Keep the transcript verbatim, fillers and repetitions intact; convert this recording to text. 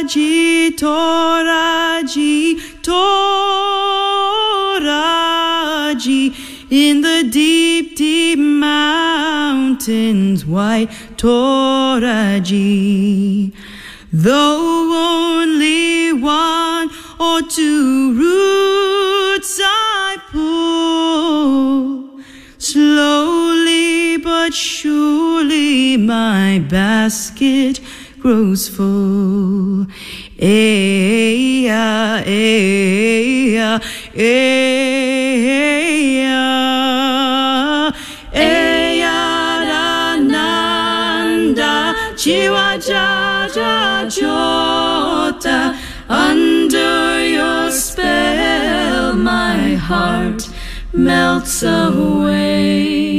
Toraji, Toraji, Toraji, in the deep, deep mountains, white Toraji. Though only one or two roots I pull, slowly but surely my basket grows full. Eya, eya, eya, eyananda, chiwajaja jota. Under your spell, my heart melts away.